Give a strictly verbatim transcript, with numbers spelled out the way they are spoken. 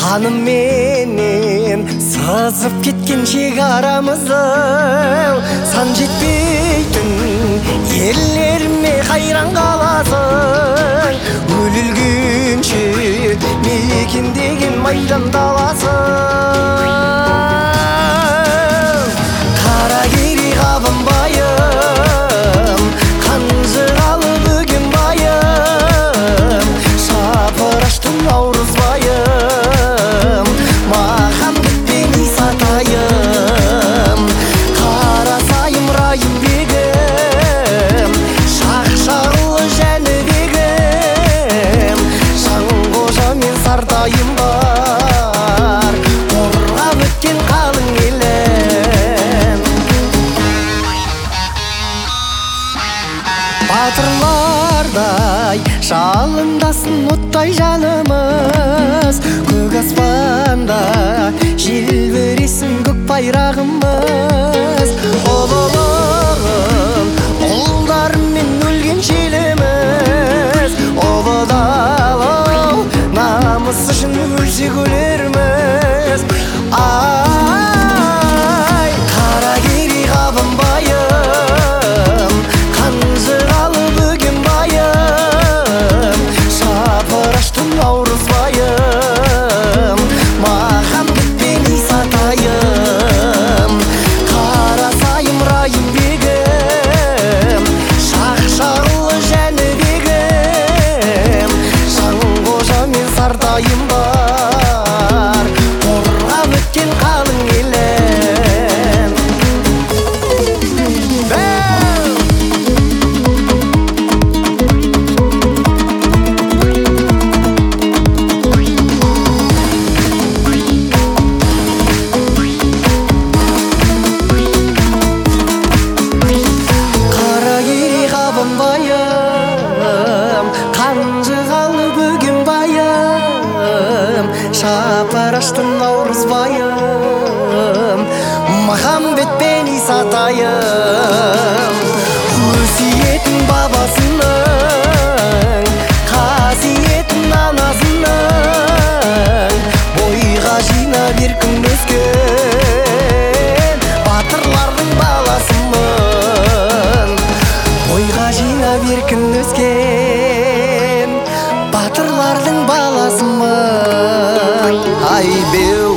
Қаным менен сызып кеткен шекарамызды сан жетпейтін ерлеріме қайран қаласың. Өлілгенше мекендеген майдан даласың. Қара кері қабынбайым, қанжығалы бөген байым, шапыраштың наурыз байым, маған бітпен исатайым. Қарасайым райым бегім, шақшалы жәнібегім, Жанғожа мен Сартайым бар, қорғап өткен қалың елім. Батырлардай жалындасын оттай жанымыз, көк аспанда желбіресін көк байрағымыз. Ұлылығын ұлдармен өлген желіміз, ұлы дала намыс үшін өлсек өлерміз. Ай, қара кері қабынбайым, қанжығалы бөген байым, шапыраштың наурыз байым, маған бітпен исатайым. Қарасайым райым бегім, шақшалы жәнібегім, Жанғожа мен Сартайым бар, қорғап өткен қалың елім. Қара кері қабынбайым, қанжығалы бөген байым, шапыраштың наурыз байым, маған бітпен исатайым. Өсиетін бабасының, қасиетін анасының, бойға жинап еркін өскен батырлардың баласымын. Бойға жинап еркін өскен батырлардың баласымын. Ай беу